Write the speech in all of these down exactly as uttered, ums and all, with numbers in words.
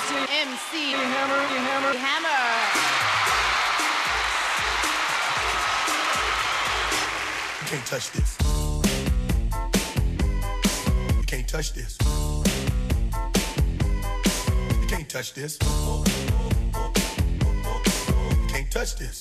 C, M C Hammer, Hammer, Hammer. You can't touch this. You can't touch this. You can't touch this. You can't touch this.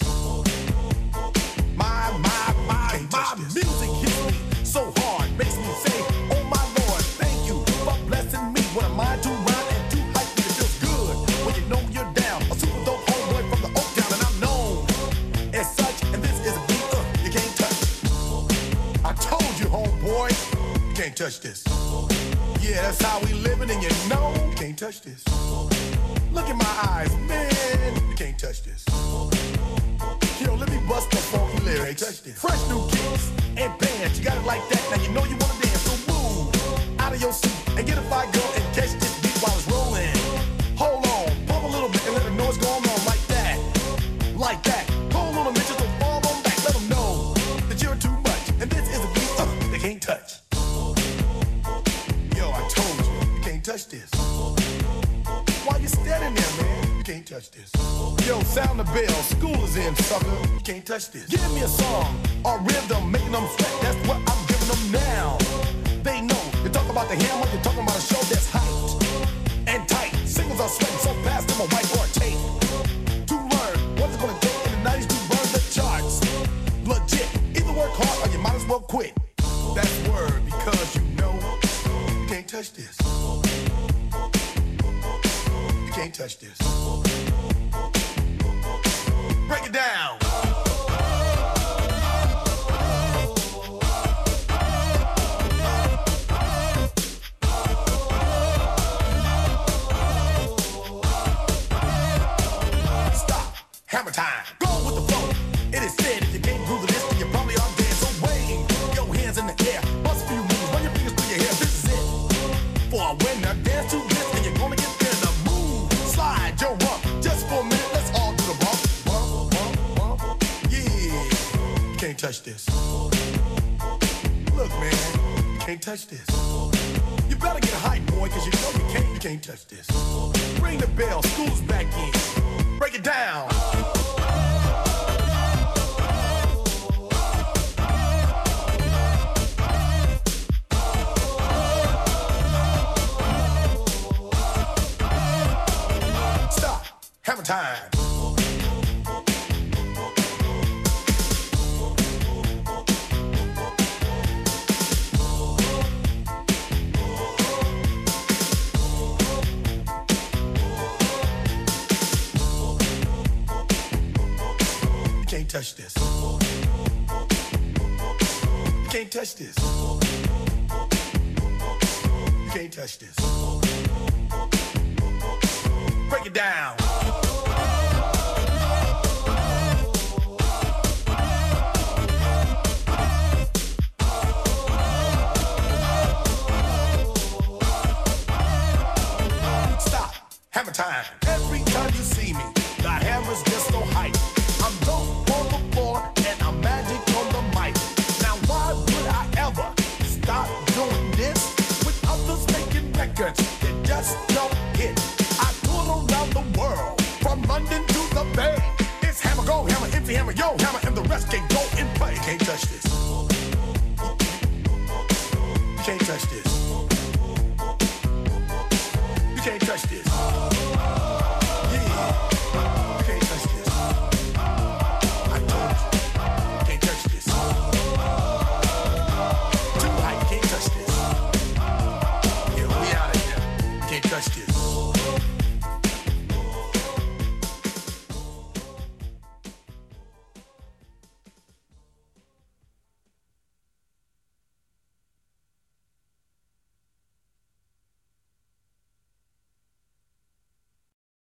My, my, my, my music hits me so hard, makes me say, oh my Lord, thank you for blessing me. What am I to rhyme and to hype me? It feels good when you know you're down. A super dope homeboy from the Oak Town, and I'm known as such. And this is a beat uh, you can't touch. I told you, homeboy, you can't touch this. Yeah, that's how we living, and you know you can't touch this. Look in my eyes, man, you can't touch this. Yo, let me bust the funky lyrics. Fresh new kicks and bands, you got it like that. Now you know you wanna dance, so move out of your seat and get a fire girl and catch this beat while it's rolling. Hold on, pump a little bit and let them know what's going on like that, like that. Hold on a minute, just fall on back, let them know that you're too much. And this is a beat uh, they can't touch. Yo, I told you, you can't touch this. Why you standing there, man? You can't touch this. Yo, sound the bell, school is in, sucker. You can't touch this. Give me a song, a rhythm, making them sweat. That's what I'm giving them now. They know. You talk about the hammer, you're talking about a show that's hyped and tight. Singles are sweating so fast, them a whiteboard tape. To learn what's it gonna take in the nineties to burn the charts. Legit. Either work hard or you might as well quit. That's word, because you know you can't touch this. You can't touch this. Break it down. Stop. Hammer time. Go with the flow. It is said if you can't groove the list, then you probably are dead. So wave your hands in the air. Bust a few moves. Run your fingers through your hair. This is it. For a winner, dance to this, and you're gonna get there. The move. Slide your rump. Just for a minute, let's all do the bump. Bump, bump, bump. Yeah. You can't touch this. Look, man. You can't touch this. You better get hype, boy, cause you know you can't, you can't touch this. Ring the bell, school's back in. Break it down. Stop. Hammer time. You can't touch this. You can't touch this. You can't touch this. Break it down. Stop. Hammer time. Every time you see me, the hammer's just so hype. I'm dope on the floor and I'm magic on the mic. Now why would I ever stop doing this with others making records that just don't hit? I tour around the world, from London to the Bay. It's hammer, go hammer, empty hammer, yo hammer, and the rest can go and play. You can't touch this. You can't touch this. You can't touch this. Yeah, you can't touch this. I told you, you can't touch this. Too high, you can't touch this. Yeah, we out of here. You can't touch this.